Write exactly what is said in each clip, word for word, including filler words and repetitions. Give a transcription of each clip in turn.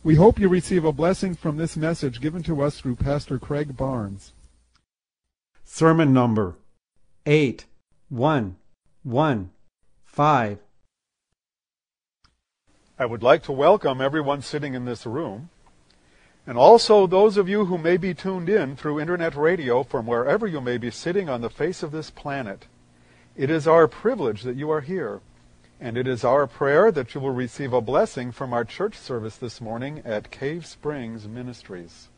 We hope you receive a blessing from this message given to us through Pastor Craig Barnes. Sermon number eight one one five. I would like to welcome everyone sitting in this room, and also those of you who may be tuned in through internet radio from wherever you may be sitting on the face of this planet. It is our privilege that you are here, and it is our prayer that you will receive a blessing from our church service this morning at Cave Springs Ministries.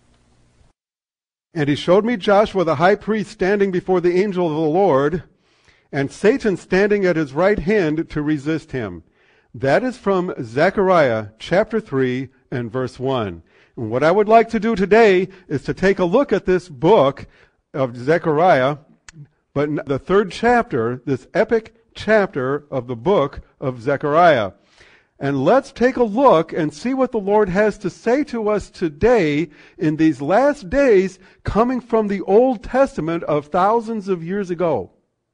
And he showed me Joshua the high priest standing before the angel of the Lord, and Satan standing at his right hand to resist him. That is from Zechariah chapter three and verse one. And what I would like to do today is to take a look at this book of Zechariah, but the third chapter, this epic chapter of the book of Zechariah. And let's take a look and see what the Lord has to say to us today in these last days coming from the Old Testament of thousands of years ago.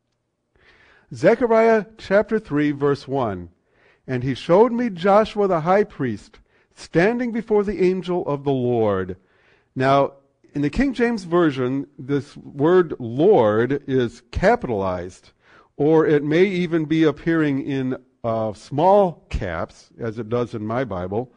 Zechariah chapter three verse one. And he showed me Joshua the high priest standing before the angel of the Lord. Now, in the King James Version, this word Lord is capitalized, or it may even be appearing in uh, small caps, as it does in my Bible.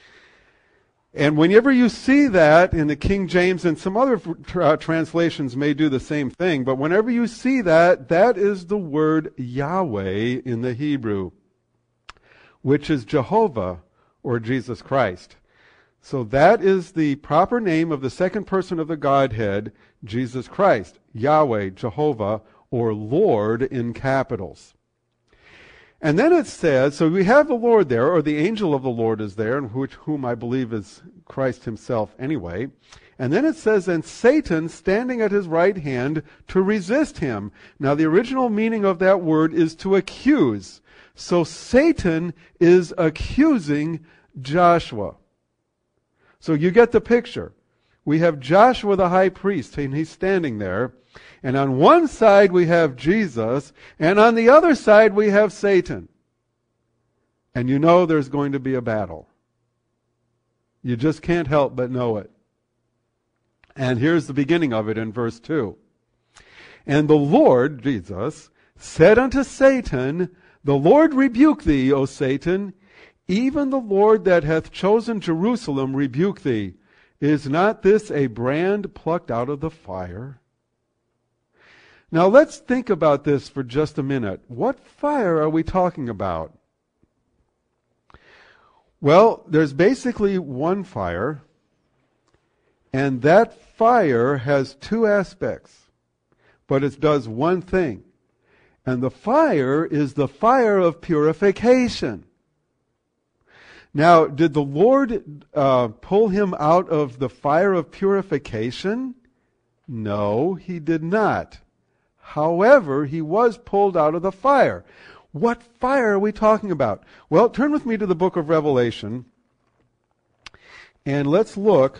And whenever you see that in the King James, and some other uh, translations may do the same thing, but whenever you see that, that is the word Yahweh in the Hebrew, which is Jehovah or Jesus Christ. So that is the proper name of the second person of the Godhead, Jesus Christ, Yahweh, Jehovah, or Lord in capitals. And then it says, so we have the Lord there, or the angel of the Lord is there, and which, whom I believe is Christ himself anyway. And then it says, and Satan standing at his right hand to resist him. Now the original meaning of that word is to accuse. So Satan is accusing Joshua. So you get the picture. We have Joshua the high priest, and he's standing there. And on one side we have Jesus, and on the other side we have Satan. And you know there's going to be a battle. You just can't help but know it. And here's the beginning of it in verse two. And the Lord, Jesus, said unto Satan, the Lord rebuke thee, O Satan, even the Lord that hath chosen Jerusalem rebuke thee. Is not this a brand plucked out of the fire? Now let's think about this for just a minute. What fire are we talking about? Well, there's basically one fire, and that fire has two aspects, but it does one thing. And the fire is the fire of purification. Now, did the Lord uh, pull him out of the fire of purification? No, he did not. However, he was pulled out of the fire. What fire are we talking about? Well, turn with me to the book of Revelation, and let's look.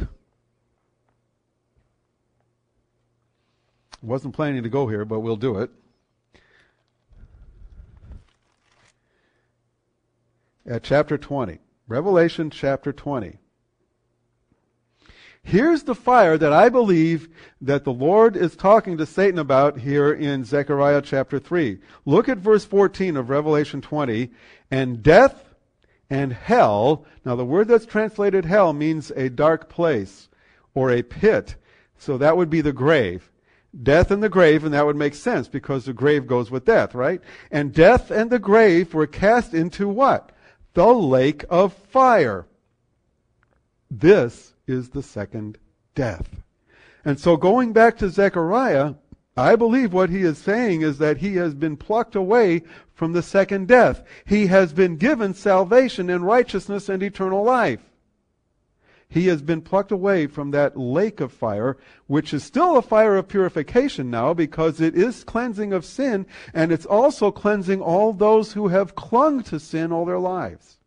I wasn't planning to go here, but we'll do it. At chapter twenty. Revelation chapter twenty. Here's the fire that I believe that the Lord is talking to Satan about here in Zechariah chapter three. Look at verse fourteen of Revelation twenty. And death and hell, now the word that's translated hell means a dark place or a pit. So that would be the grave. Death and the grave, and that would make sense because the grave goes with death, right? And death and the grave were cast into what? The lake of fire. This is the second death. And so going back to Zechariah, I believe what he is saying is that he has been plucked away from the second death. He has been given salvation and righteousness and eternal life. He has been plucked away from that lake of fire, which is still a fire of purification now because it is cleansing of sin, and it's also cleansing all those who have clung to sin all their lives.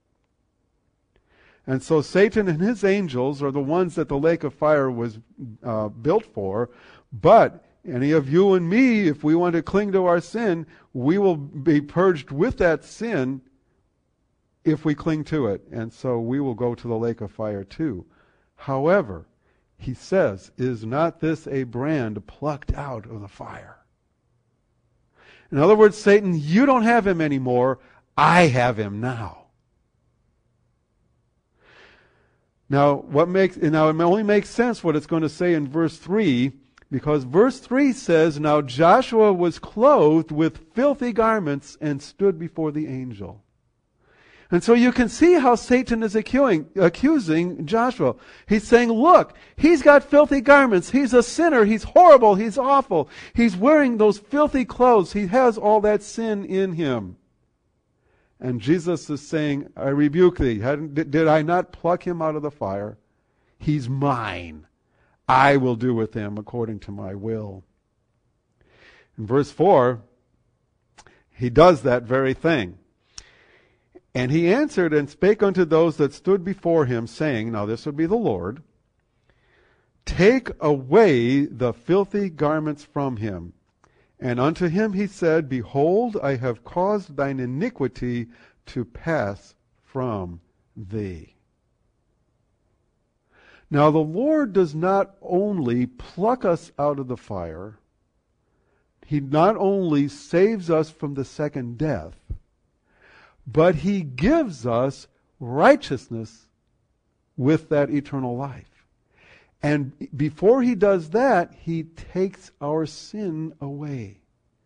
And so Satan and his angels are the ones that the lake of fire was uh, built for. But any of you and me, if we want to cling to our sin, we will be purged with that sin if we cling to it, and so we will go to the lake of fire too. However, he says, is not this a brand plucked out of the fire? In other words, Satan, you don't have him anymore. I have him now. Now, what makes now it only makes sense what it's going to say in verse three, because verse three says, now Joshua was clothed with filthy garments and stood before the angel. And so you can see how Satan is accusing, accusing Joshua. He's saying, look, he's got filthy garments. He's a sinner. He's horrible. He's awful. He's wearing those filthy clothes. He has all that sin in him. And Jesus is saying, I rebuke thee. Did I not pluck him out of the fire? He's mine. I will do with him according to my will. In verse four, he does that very thing. And he answered and spake unto those that stood before him, saying, now this would be the Lord, take away the filthy garments from him. And unto him he said, behold, I have caused thine iniquity to pass from thee. Now the Lord does not only pluck us out of the fire, he not only saves us from the second death, but he gives us righteousness with that eternal life. And before he does that, he takes our sin away.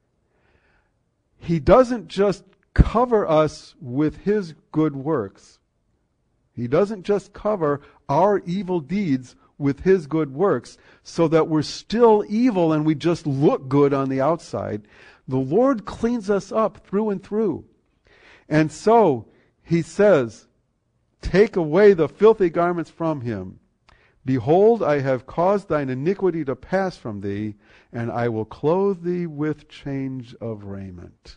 He doesn't just cover us with his good works. He doesn't just cover our evil deeds with his good works so that we're still evil and we just look good on the outside. The Lord cleans us up through and through. And so he says, take away the filthy garments from him. Behold, I have caused thine iniquity to pass from thee, and I will clothe thee with change of raiment.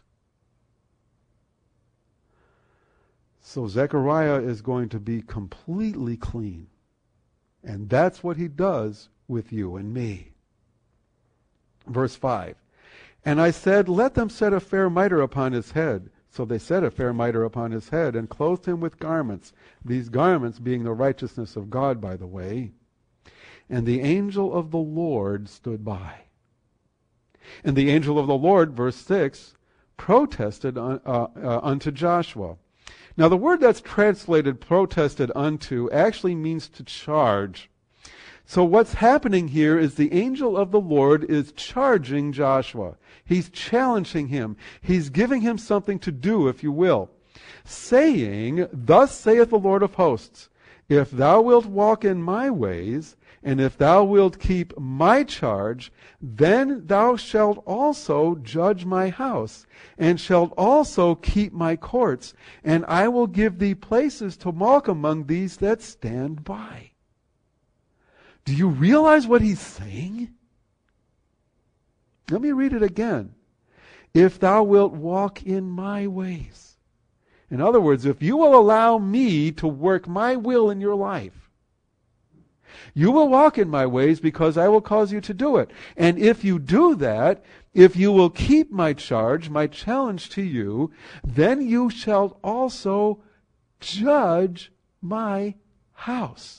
So Zechariah is going to be completely clean. And that's what he does with you and me. Verse five. And I said, let them set a fair mitre upon his head. So they set a fair mitre upon his head, and clothed him with garments, these garments being the righteousness of God, by the way. And the angel of the Lord stood by. And the angel of the Lord, verse six, protested uh, uh, unto Joshua. Now the word that's translated protested unto actually means to charge. So what's happening here is the angel of the Lord is charging Joshua. He's challenging him. He's giving him something to do, if you will. Saying, thus saith the Lord of hosts, if thou wilt walk in my ways, and if thou wilt keep my charge, then thou shalt also judge my house, and shalt also keep my courts, and I will give thee places to walk among these that stand by. Do you realize what he's saying? Let me read it again. If thou wilt walk in my ways. In other words, if you will allow me to work my will in your life, you will walk in my ways because I will cause you to do it. And if you do that, if you will keep my charge, my challenge to you, then you shall also judge my house.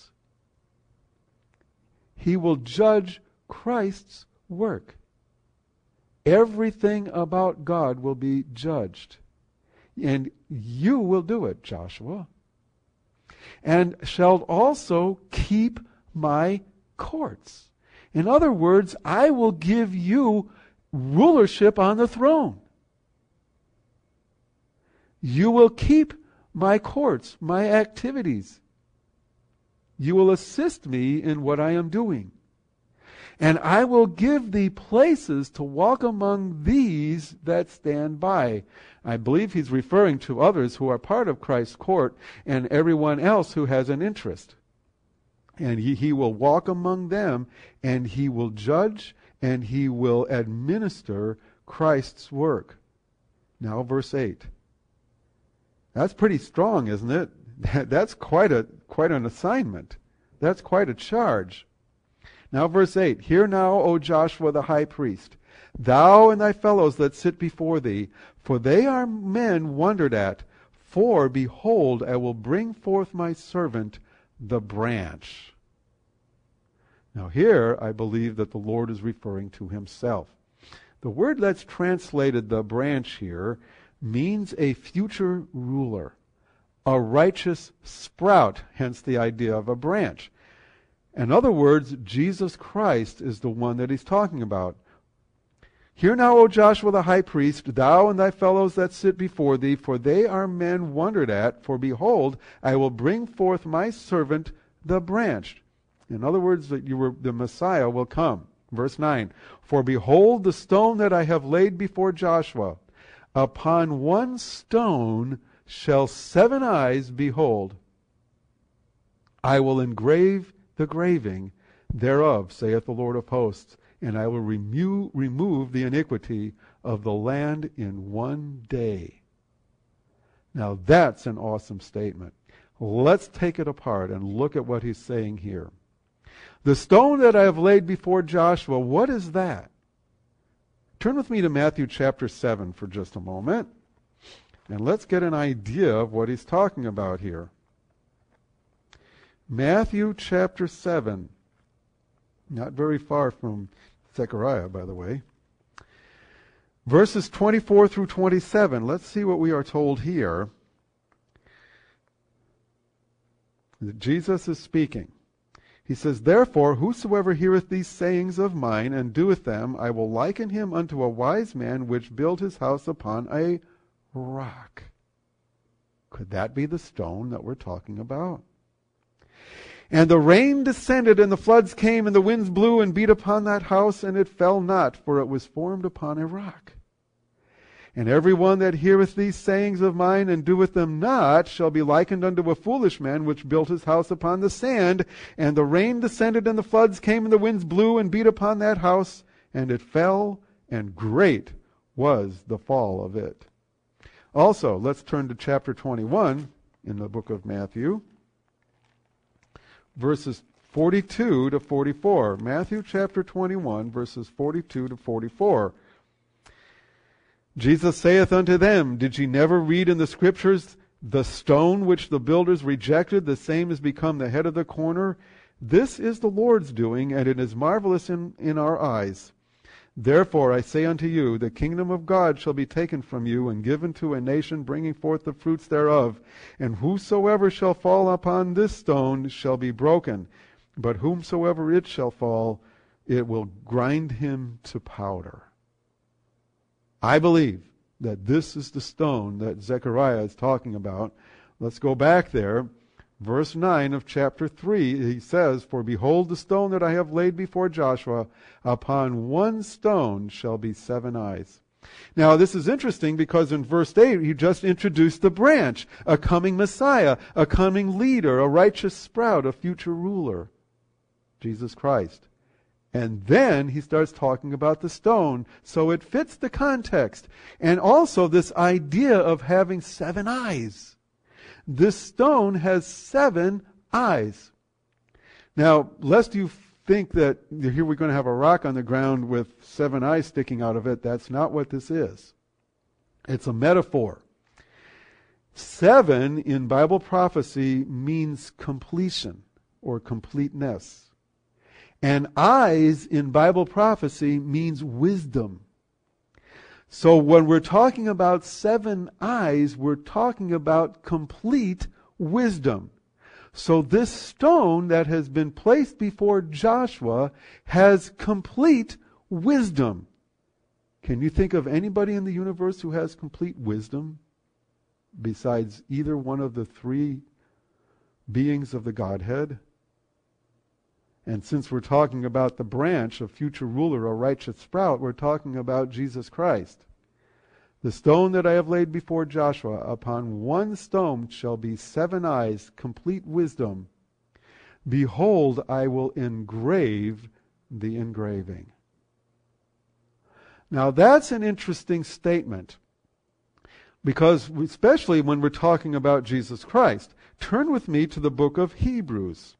He will judge Christ's work. Everything about God will be judged. And you will do it, Joshua. And shalt also keep my courts. In other words, I will give you rulership on the throne. You will keep my courts, my activities. You will assist me in what I am doing. And I will give thee places to walk among these that stand by. I believe he's referring to others who are part of Christ's court and everyone else who has an interest. And he, he will walk among them, and he will judge, and he will administer Christ's work. Now verse eight. That's pretty strong, isn't it? That, that's quite a quite an assignment. That's quite a charge. Now verse eight. Hear now, O Joshua the high priest, thou and thy fellows that sit before thee, for they are men wondered at, For behold, I will bring forth my servant, the branch. Now here, I believe that the Lord is referring to himself. The word that's translated the branch here means a future ruler, a righteous sprout, hence the idea of a branch. In other words, Jesus Christ is the one that he's talking about. Hear now, O Joshua the high priest, thou and thy fellows that sit before thee, for they are men wondered at, for behold, I will bring forth my servant the branch. In other words, that you were, the Messiah will come. Verse nine, for behold the stone that I have laid before Joshua, upon one stone shall seven eyes behold. I will engrave the graving thereof, saith the Lord of hosts, and I will remo- remove the iniquity of the land in one day. Now that's an awesome statement. Let's take it apart and look at what he's saying here. The stone that I have laid before Joshua, what is that? Turn with me to Matthew chapter seven for just a moment, and let's get an idea of what he's talking about here. Matthew chapter seven, not very far from Zechariah, by the way. Verses twenty-four through twenty-seven. Let's see what we are told here. Jesus is speaking. He says, therefore, whosoever heareth these sayings of mine, and doeth them, I will liken him unto a wise man which built his house upon a rock. Could that be the stone that we're talking about? And the rain descended, and the floods came, and the winds blew and beat upon that house, and it fell not, for it was formed upon a rock. And every one that heareth these sayings of mine, and doeth them not, shall be likened unto a foolish man, which built his house upon the sand. And the rain descended, and the floods came, and the winds blew and beat upon that house, and it fell, and great was the fall of it. Also, let's turn to chapter twenty-one in the book of Matthew, verses forty-two to forty-four. Matthew chapter twenty-one, verses forty-two to forty-four. Jesus saith unto them, did ye never read in the Scriptures, the stone which the builders rejected, the same is become the head of the corner? This is the Lord's doing, and it is marvelous in, in our eyes. Therefore I say unto you, the kingdom of God shall be taken from you, and given to a nation bringing forth the fruits thereof. And whosoever shall fall upon this stone shall be broken, but whomsoever it shall fall, it will grind him to powder. I believe that this is the stone that Zechariah is talking about. Let's go back there. Verse nine of chapter three, he says, for behold the stone that I have laid before Joshua, upon one stone shall be seven eyes. Now this is interesting because in verse eight he just introduced the branch, a coming Messiah, a coming leader, a righteous sprout, a future ruler, Jesus Christ. And then he starts talking about the stone, so it fits the context. And also this idea of having seven eyes. This stone has seven eyes. Now, lest you think that here we're going to have a rock on the ground with seven eyes sticking out of it, that's not what this is. It's a metaphor. Seven in Bible prophecy means completion or completeness. And eyes in Bible prophecy means wisdom. So when we're talking about seven eyes, we're talking about complete wisdom. So this stone that has been placed before Joshua has complete wisdom. Can you think of anybody in the universe who has complete wisdom besides either one of the three beings of the Godhead? And since we're talking about the branch, a future ruler, a righteous sprout, we're talking about Jesus Christ. The stone that I have laid before Joshua, upon one stone shall be seven eyes, complete wisdom. Behold, I will engrave the engraving. Now that's an interesting statement, because especially when we're talking about Jesus Christ. Turn with me to the book of Hebrews.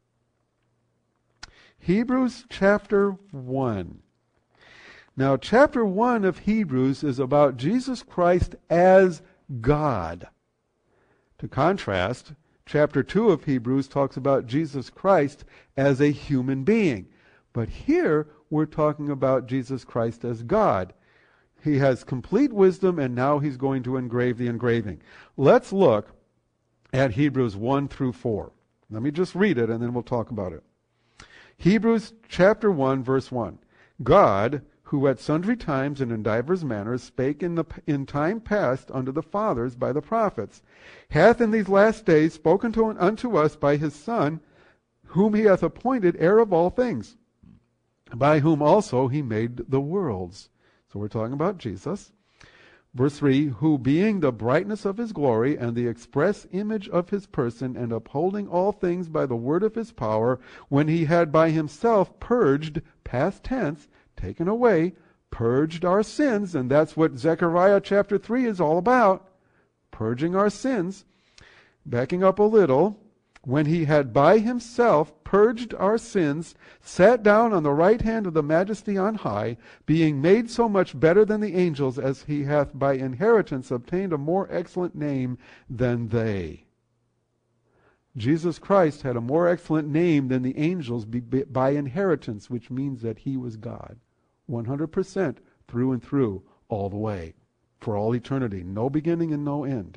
Hebrews chapter one. Now, chapter one of Hebrews is about Jesus Christ as God. To contrast, chapter two of Hebrews talks about Jesus Christ as a human being. But here we're talking about Jesus Christ as God. He has complete wisdom, and now he's going to engrave the engraving. Let's look at Hebrews one through four. Let me just read it, and then we'll talk about it. Hebrews chapter one, verse one. God, who at sundry times and in divers manners spake in, the, in time past unto the fathers by the prophets, hath in these last days spoken to, unto us by his Son, whom he hath appointed heir of all things, by whom also he made the worlds. So we're talking about Jesus. Verse three, who being the brightness of his glory and the express image of his person, and upholding all things by the word of his power, when he had by himself purged, past tense, taken away, purged our sins, and that's what Zechariah chapter three is all about, purging our sins. Backing up a little, when he had by himself purged our sins, sat down on the right hand of the majesty on high, being made so much better than the angels, as he hath by inheritance obtained a more excellent name than they. Jesus Christ had a more excellent name than the angels by inheritance, which means that he was God, one hundred percent through and through, all the way, for all eternity, no beginning and no end.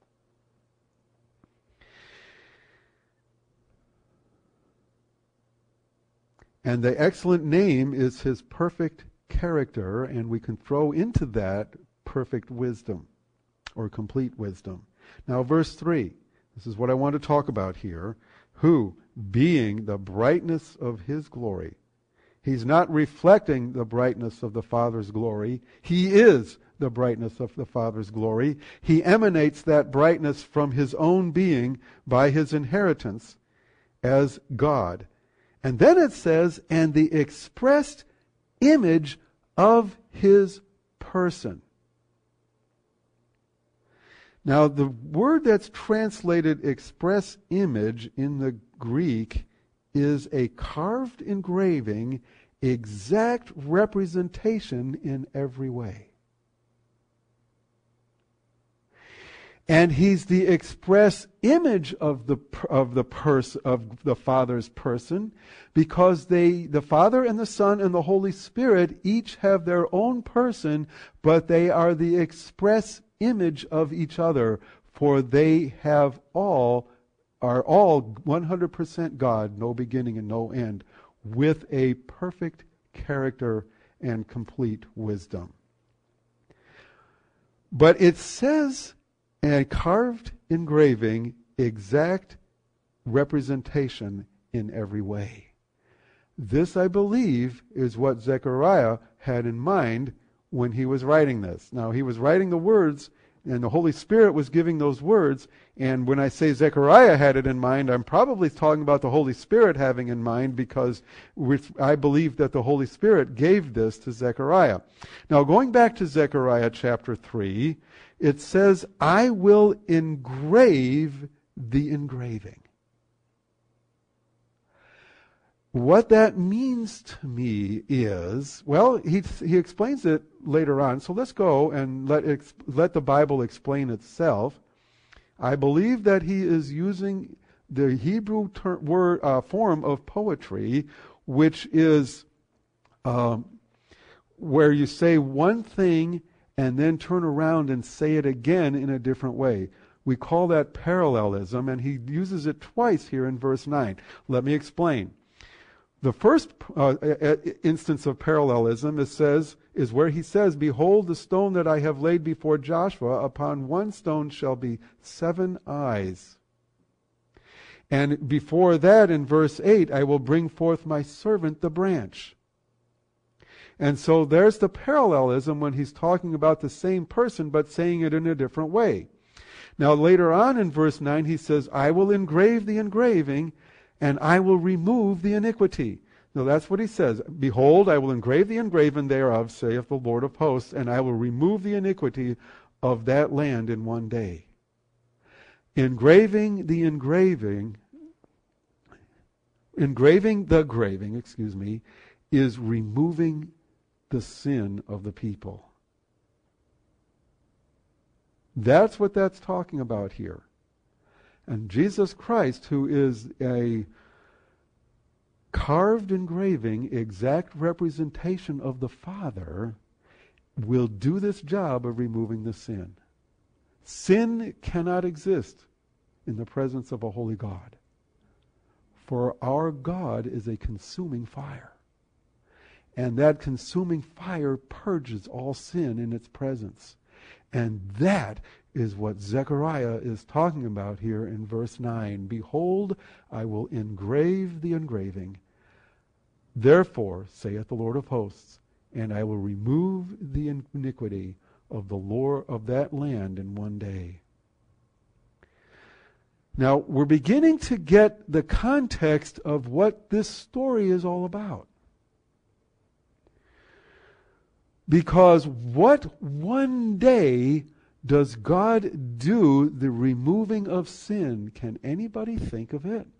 And the excellent name is his perfect character, and we can throw into that perfect wisdom, or complete wisdom. Now, verse three, this is what I want to talk about here. Who, being the brightness of his glory. He's not reflecting the brightness of the Father's glory. He is the brightness of the Father's glory. He emanates that brightness from his own being by his inheritance as God. And then it says, and the expressed image of his person. Now, the word that's translated express image in the Greek is a carved engraving, exact representation in every way. And he's the express image of the of the pers- of the Father's person, because they the Father and the Son and the Holy Spirit each have their own person, but they are the express image of each other, for they have all are all one hundred percent God, no beginning and no end, with a perfect character and complete wisdom. But it says, a carved engraving, exact representation in every way. This, I believe, is what Zechariah had in mind when he was writing this. Now, he was writing the words, and the Holy Spirit was giving those words, and when I say Zechariah had it in mind, I'm probably talking about the Holy Spirit having in mind, because I believe that the Holy Spirit gave this to Zechariah. Now, going back to Zechariah chapter three, it says, I will engrave the engraving. What that means to me is, well, he he explains it later on. So let's go and let ex, let the Bible explain itself. I believe that he is using the Hebrew ter- word uh, form of poetry, which is um, where you say one thing and then turn around and say it again in a different way. We call that parallelism, and he uses it twice here in verse nine. Let me explain. The first uh, instance of parallelism is, says, is where he says, behold, the stone that I have laid before Joshua, upon one stone shall be seven eyes. And before that, in verse eight, I will bring forth my servant the branch. And so there's the parallelism when he's talking about the same person, but saying it in a different way. Now later on in verse nine, he says, I will engrave the engraving, and I will remove the iniquity. Now that's what he says. Behold, I will engrave the engraving thereof, saith the Lord of hosts, and I will remove the iniquity of that land in one day. Engraving the engraving, engraving the graving, excuse me, is removing the sin of the people. That's what that's talking about here. And Jesus Christ, who is a carved engraving, exact representation of the Father, will do this job of removing the sin. Sin cannot exist in the presence of a holy God. For our God is a consuming fire. And that consuming fire purges all sin in its presence. And that is what Zechariah is talking about here in verse nine. Behold, I will engrave the engraving. Therefore, saith the Lord of hosts, and I will remove the iniquity of the Lord of that land in one day. Now, we're beginning to get the context of what this story is all about. Because what one day does God do the removing of sin? Can anybody think of it?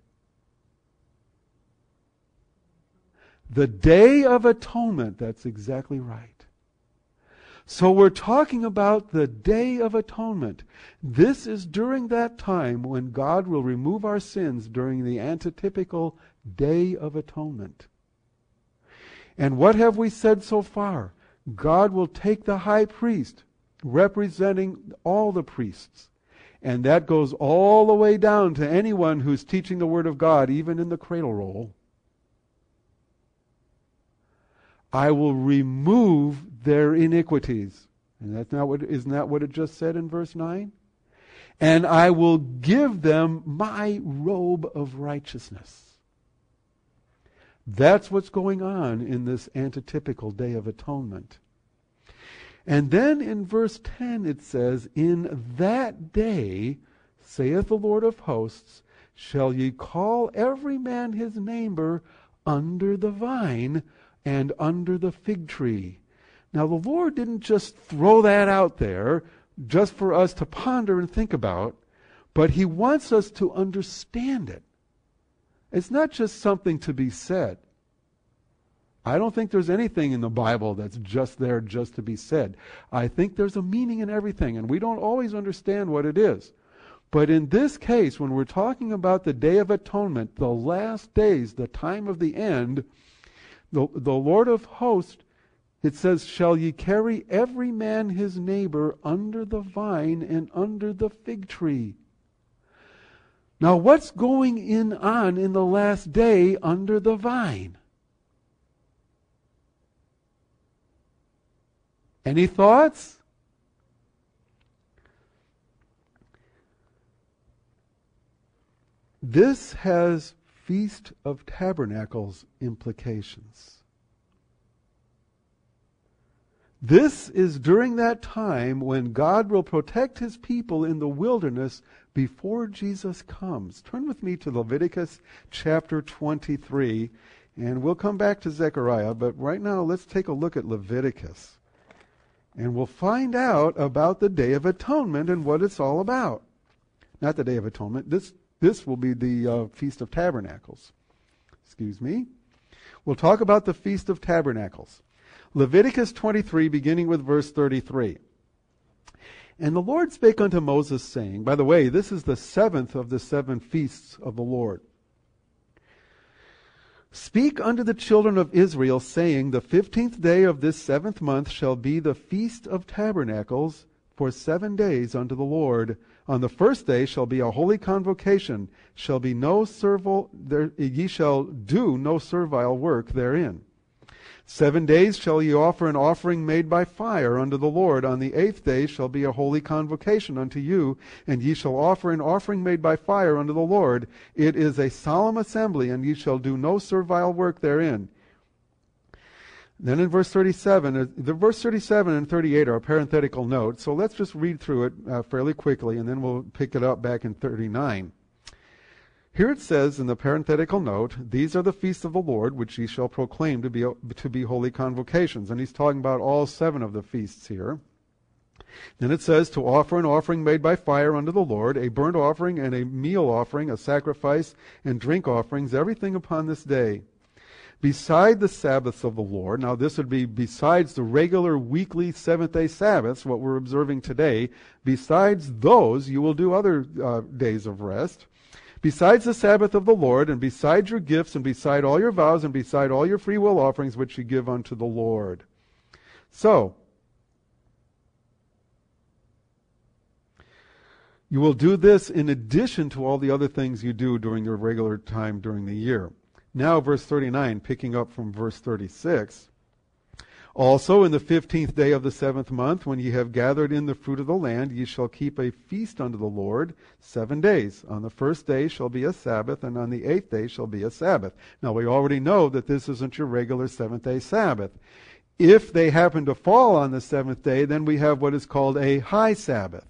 The Day of Atonement. That's exactly right. So we're talking about the Day of Atonement. This is during that time when God will remove our sins during the antitypical Day of Atonement. And what have we said so far? God will take the high priest, representing all the priests. And that goes all the way down to anyone who's teaching the Word of God, even in the cradle roll. I will remove their iniquities. And that's not what, isn't that what it just said in verse nine? And I will give them my robe of righteousness. That's what's going on in this antitypical Day of Atonement. And then in verse ten it says, in that day, saith the Lord of hosts, shall ye call every man his neighbor under the vine and under the fig tree. Now the Lord didn't just throw that out there just for us to ponder and think about, but He wants us to understand it. It's not just something to be said. I don't think there's anything in the Bible that's just there just to be said. I think there's a meaning in everything, and we don't always understand what it is. But in this case, when we're talking about the Day of Atonement, the last days, the time of the end, the, the Lord of hosts, it says, shall ye carry every man his neighbor under the vine and under the fig tree. Now what's going in on in the last day under the vine? Any thoughts? This has Feast of Tabernacles implications. This is during that time when God will protect His people in the wilderness before Jesus comes. Turn with me to Leviticus chapter twenty-three, and we'll come back to Zechariah, but right now let's take a look at Leviticus. And we'll find out about the Day of Atonement and what it's all about. Not the Day of Atonement. This this will be the uh, Feast of Tabernacles. Excuse me. We'll talk about the Feast of Tabernacles. Leviticus twenty-three, beginning with verse thirty-three. And the Lord spake unto Moses, saying, by the way, this is the seventh of the seven feasts of the Lord. Speak unto the children of Israel, saying, the fifteenth day of this seventh month shall be the Feast of Tabernacles for seven days unto the Lord. On the first day shall be a holy convocation, shall be no servile, there, ye shall do no servile work therein. Seven days shall ye offer an offering made by fire unto the Lord. On the eighth day shall be a holy convocation unto you, and ye shall offer an offering made by fire unto the Lord. It is a solemn assembly, and ye shall do no servile work therein. Then in verse thirty-seven, the verse thirty-seven and thirty-eight are a parenthetical note, so let's just read through it uh, fairly quickly, and then we'll pick it up back in thirty-nine. Here it says in the parenthetical note, these are the feasts of the Lord, which ye shall proclaim to be to be holy convocations. And he's talking about all seven of the feasts here. Then it says, to offer an offering made by fire unto the Lord, a burnt offering and a meal offering, a sacrifice and drink offerings, everything upon this day. beside the Sabbaths of the Lord. Now this would be besides the regular weekly seventh-day Sabbaths, what we're observing today. Besides those, you will do other uh, days of rest. Besides the Sabbath of the Lord, and beside your gifts, and beside all your vows, and beside all your free will offerings which you give unto the Lord. So, you will do this in addition to all the other things you do during your regular time during the year. Now, verse thirty-nine, picking up from verse thirty-six. Also in the fifteenth day of the seventh month, when ye have gathered in the fruit of the land, ye shall keep a feast unto the Lord seven days. On the first day shall be a Sabbath, and on the eighth day shall be a Sabbath. Now we already know that this isn't your regular seventh-day Sabbath. If they happen to fall on the seventh day, then we have what is called a high Sabbath.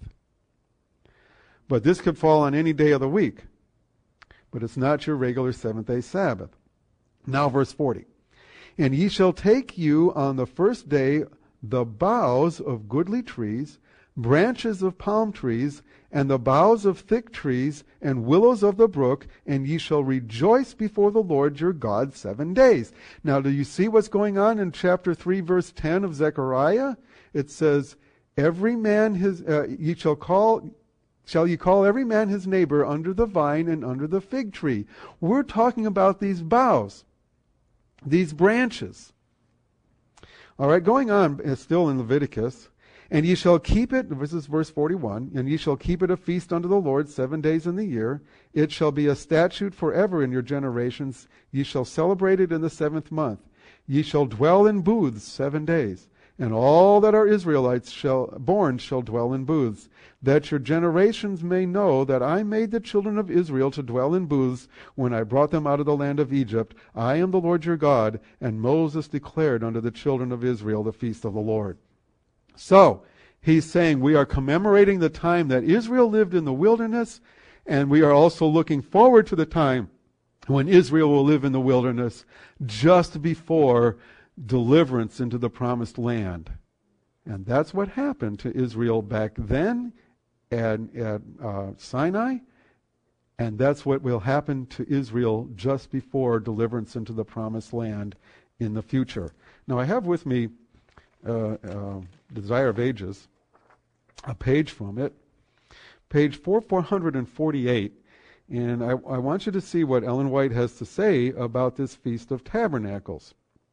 But this could fall on any day of the week. But it's not your regular seventh-day Sabbath. Now verse forty. And ye shall take you on the first day the boughs of goodly trees, branches of palm trees, and the boughs of thick trees, and willows of the brook, and ye shall rejoice before the Lord your God seven days. Now, do you see what's going on in chapter three, verse ten of Zechariah? It says, every man his, uh, ye shall call... Shall ye call every man his neighbor under the vine and under the fig tree? We're talking about these boughs, these branches. All right, going on, it's still in Leviticus. And ye shall keep it, this is verse forty-one, and ye shall keep it a feast unto the Lord seven days in the year. It shall be a statute forever in your generations. Ye shall celebrate it in the seventh month. Ye shall dwell in booths seven days. And all that are Israelites shall born shall dwell in booths, that your generations may know that I made the children of Israel to dwell in booths when I brought them out of the land of Egypt. I am the Lord your God. And Moses declared unto the children of Israel the feast of the Lord. So, he's saying we are commemorating the time that Israel lived in the wilderness, and we are also looking forward to the time when Israel will live in the wilderness just before deliverance into the promised land. And that's what happened to Israel back then at, at uh, Sinai, and that's what will happen to Israel just before deliverance into the promised land in the future. Now I have with me uh, uh, Desire of Ages, a page from it, page four forty-eight, and I, I want you to see what Ellen White has to say about this Feast of Tabernacles.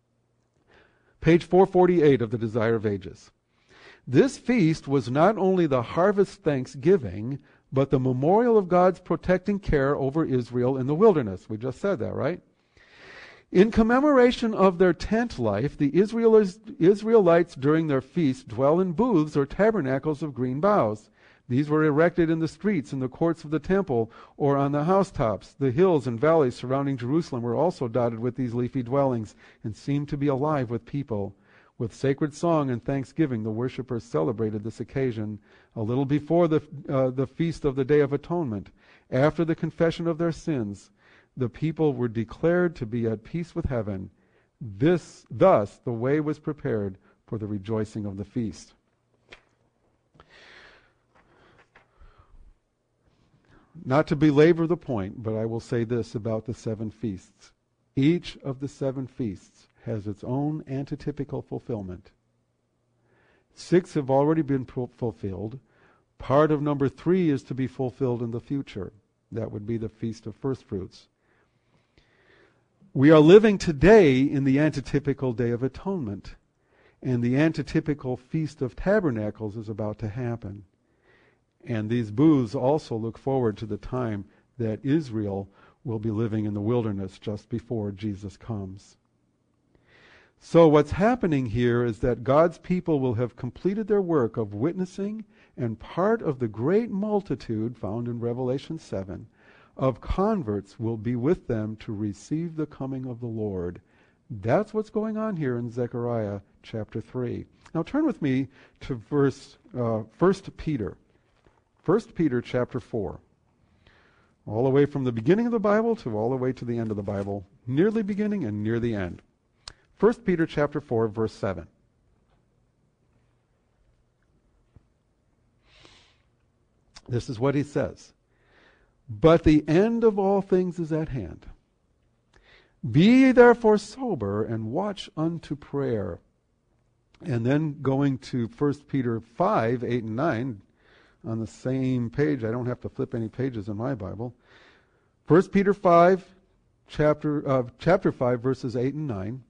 Page four forty-eight of the Desire of Ages. This feast was not only the harvest thanksgiving, but the memorial of God's protecting care over Israel in the wilderness. We just said that, right? In commemoration of their tent life, the Israelites during their feast dwell in booths or tabernacles of green boughs. These were erected in the streets, in the courts of the temple, or on the housetops. The hills and valleys surrounding Jerusalem were also dotted with these leafy dwellings, and seemed to be alive with people. With sacred song and thanksgiving, the worshippers celebrated this occasion a little before the, uh, the feast of the Day of Atonement. After the confession of their sins, the people were declared to be at peace with heaven. This, thus, the way was prepared for the rejoicing of the feast. Not to belabor the point, but I will say this about the seven feasts. Each of the seven feasts has its own antitypical fulfillment. Six have already been fulfilled. Part of number three is to be fulfilled in the future. That would be the Feast of First Fruits. We are living today in the antitypical Day of Atonement, and the antitypical Feast of Tabernacles is about to happen. And these booths also look forward to the time that Israel will be living in the wilderness just before Jesus comes. So what's happening here is that God's people will have completed their work of witnessing, and part of the great multitude found in Revelation seven of converts will be with them to receive the coming of the Lord. That's what's going on here in Zechariah chapter three. Now turn with me to verse uh, First Peter. First Peter chapter four. All the way from the beginning of the Bible to all the way to the end of the Bible. Near the beginning and near the end. First Peter chapter four, verse seven. This is what he says. But the end of all things is at hand. Be ye therefore sober, and watch unto prayer. And then going to First Peter five, eight and nine, on the same page. I don't have to flip any pages in my Bible. First Peter five, chapter, uh, chapter five, verses eight and nine.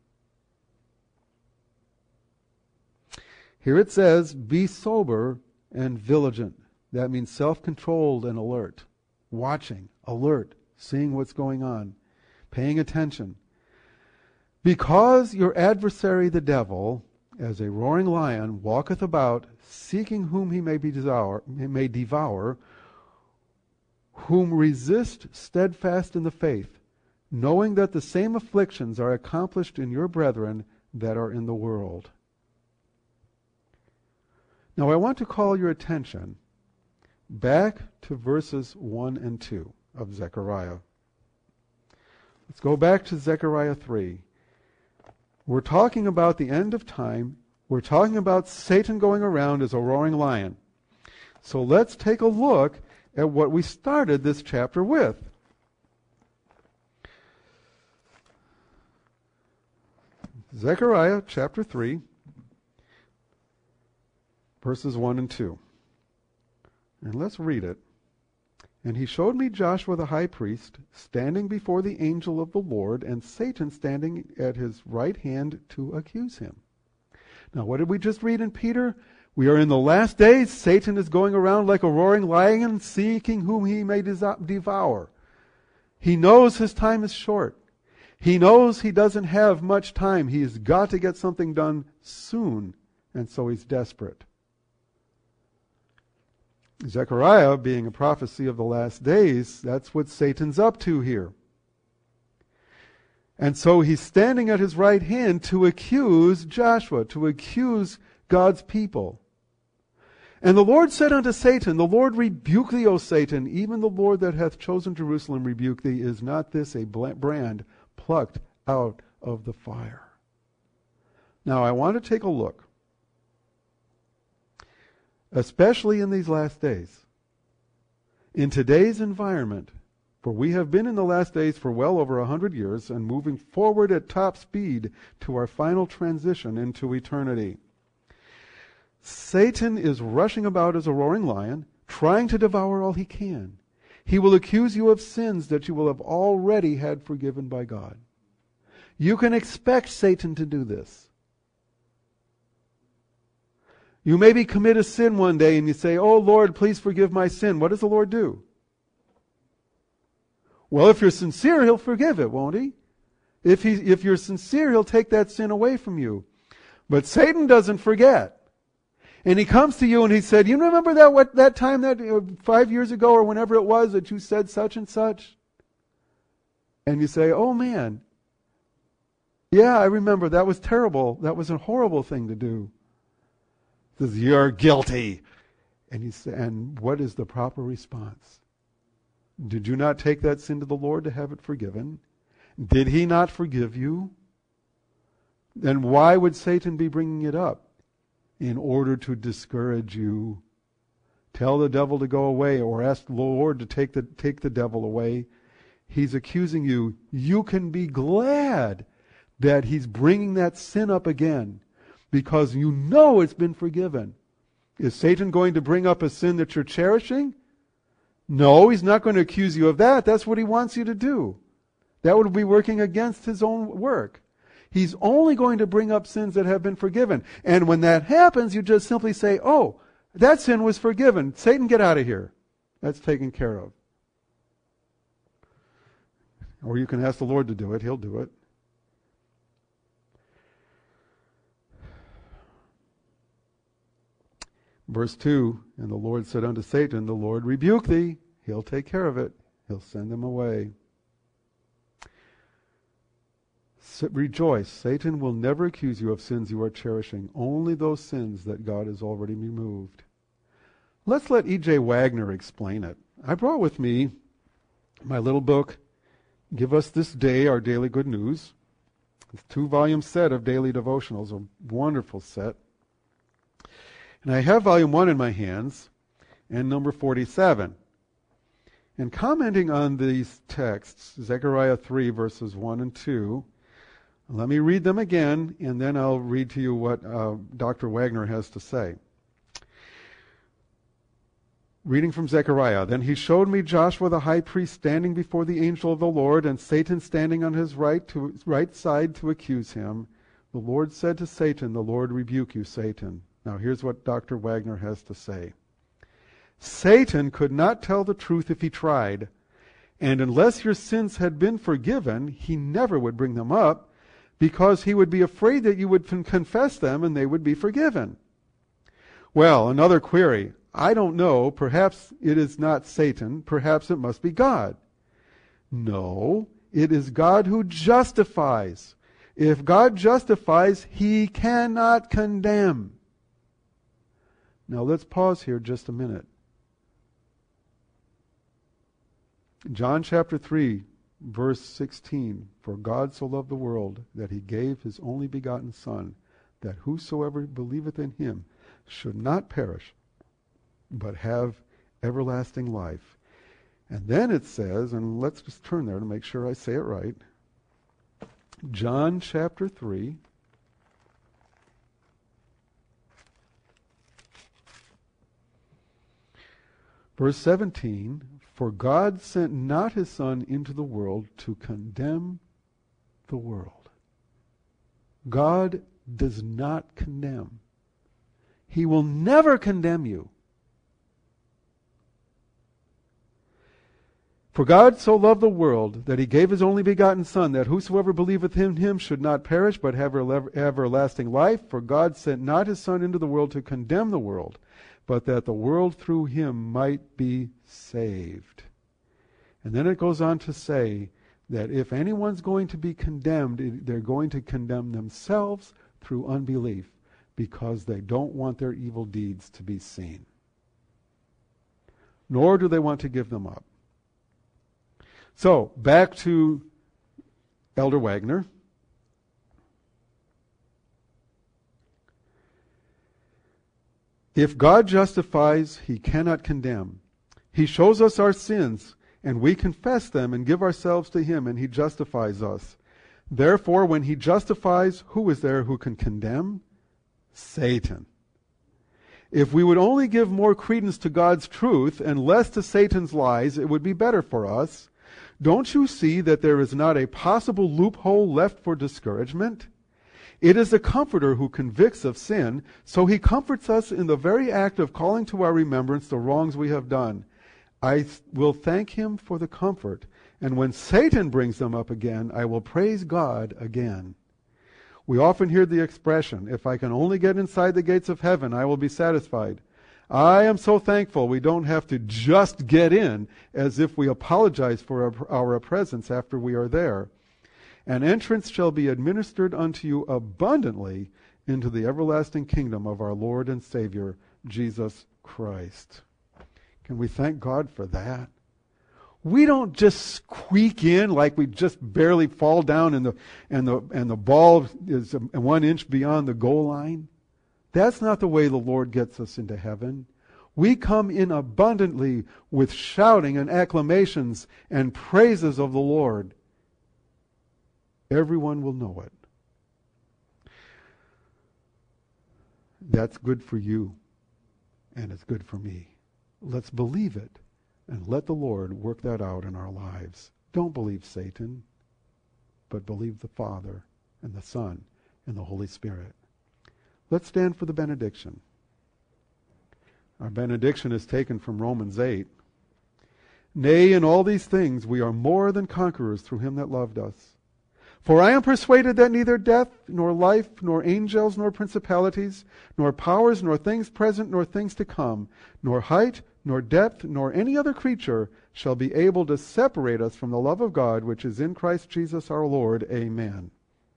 Here it says, be sober and vigilant. That means self-controlled and alert. Watching, alert, seeing what's going on, paying attention. Because your adversary the devil, as a roaring lion, walketh about, seeking whom he may be devour, may devour, whom resist steadfast in the faith, knowing that the same afflictions are accomplished in your brethren that are in the world. Now I want to call your attention back to verses one and two of Zechariah. Let's go back to Zechariah three. We're talking about the end of time. We're talking about Satan going around as a roaring lion. So let's take a look at what we started this chapter with. Zechariah chapter three, verses one and two. And let's read it. And he showed me Joshua the high priest standing before the angel of the Lord, and Satan standing at his right hand to accuse him. Now, what did we just read in Peter? We are in the last days. Satan is going around like a roaring lion, seeking whom he may devour. He knows his time is short. He knows he doesn't have much time. He's got to get something done soon, and so he's desperate. Zechariah, being a prophecy of the last days, that's what Satan's up to here. And so he's standing at his right hand to accuse Joshua, to accuse God's people. And the Lord said unto Satan, the Lord rebuke thee, O Satan, even the Lord that hath chosen Jerusalem rebuke thee. Is not this a brand plucked out of the fire? Now I want to take a look, especially in these last days, in today's environment, for we have been in the last days for well over a hundred years and moving forward at top speed to our final transition into eternity. Satan is rushing about as a roaring lion, trying to devour all he can. He will accuse you of sins that you will have already had forgiven by God. You can expect Satan to do this. You maybe commit a sin one day and you say, oh Lord, please forgive my sin. What does the Lord do? Well, if you're sincere, He'll forgive it, won't He? If he, if you're sincere, He'll take that sin away from you. But Satan doesn't forget. And he comes to you and he said, you remember that what that time that uh, five years ago or whenever it was that you said such and such? And you say, oh man, yeah, I remember. That was terrible. That was a horrible thing to do. He says, you're guilty. And, you say, and what is the proper response? Did you not take that sin to the Lord to have it forgiven? Did He not forgive you? Then why would Satan be bringing it up? In order to discourage you. Tell the devil to go away or ask the Lord to take the, take the devil away. He's accusing you. You can be glad that he's bringing that sin up again because you know it's been forgiven. Is Satan going to bring up a sin that you're cherishing? No, he's not going to accuse you of that. That's what he wants you to do. That would be working against his own work. He's only going to bring up sins that have been forgiven. And when that happens, you just simply say, oh, that sin was forgiven. Satan, get out of here. That's taken care of. Or you can ask the Lord to do it. He'll do it. Verse two, and the Lord said unto Satan, the Lord rebuke thee. He'll take care of it. He'll send them away. Rejoice. Satan will never accuse you of sins you are cherishing. Only those sins that God has already removed. Let's let E J Wagner explain it. I brought with me my little book, Give Us This Day, Our Daily Good News. It's a two-volume set of daily devotionals, a wonderful set. And I have volume one in my hands, and number forty-seven. And commenting on these texts, Zechariah three, verses one and two, let me read them again, and then I'll read to you what uh, Doctor Wagner has to say. Reading from Zechariah, "Then he showed me Joshua the high priest standing before the angel of the Lord, and Satan standing on his right, to, right side to accuse him. The Lord said to Satan, 'The Lord rebuke you, Satan.'" Now here's what Doctor Wagner has to say. "Satan could not tell the truth if he tried, and unless your sins had been forgiven, he never would bring them up, because he would be afraid that you would confess them and they would be forgiven." Well, another query. I don't know. Perhaps it is not Satan. Perhaps it must be God. No, it is God who justifies. If God justifies, he cannot condemn. Now let's pause here just a minute. John chapter three, verse sixteen, "For God so loved the world that he gave his only begotten Son, that whosoever believeth in him should not perish, but have everlasting life." And then it says, and let's just turn there to make sure I say it right. John chapter three. Verse seventeen, "For God sent not his Son into the world to condemn the world." God does not condemn. He will never condemn you. "For God so loved the world that he gave his only begotten Son, that whosoever believeth in him should not perish, but have everlasting life. For God sent not his Son into the world to condemn the world, but that the world through him might be saved." And then it goes on to say that if anyone's going to be condemned, they're going to condemn themselves through unbelief, because they don't want their evil deeds to be seen. Nor do they want to give them up. So, back to Elder Wagner. If God justifies, he cannot condemn. He shows us our sins, and we confess them and give ourselves to him, and he justifies us. Therefore, when he justifies, who is there who can condemn? Satan. If we would only give more credence to God's truth and less to Satan's lies, it would be better for us. Don't you see that there is not a possible loophole left for discouragement? It is the Comforter who convicts of sin, so he comforts us in the very act of calling to our remembrance the wrongs we have done. I will thank him for the comfort, and when Satan brings them up again, I will praise God again. We often hear the expression, "If I can only get inside the gates of heaven, I will be satisfied." I am so thankful we don't have to just get in as if we apologize for our, our presence after we are there. "An entrance shall be administered unto you abundantly into the everlasting kingdom of our Lord and Savior, Jesus Christ." Can we thank God for that? We don't just squeak in like we just barely fall down and the and the and the ball is one inch beyond the goal line. That's not the way the Lord gets us into heaven. We come in abundantly with shouting and acclamations and praises of the Lord. Everyone will know it. That's good for you, and it's good for me. Let's believe it. And let the Lord work that out in our lives. Don't believe Satan, but believe the Father and the Son and the Holy Spirit. Let's stand for the benediction. Our benediction is taken from Romans eight. "Nay, in all these things we are more than conquerors through him that loved us. For I am persuaded that neither death, nor life, nor angels, nor principalities, nor powers, nor things present, nor things to come, nor height, nor depth, nor any other creature shall be able to separate us from the love of God which is in Christ Jesus our Lord. Amen."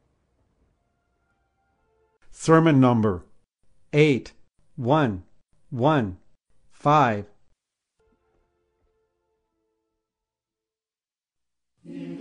Sermon number eight one one five.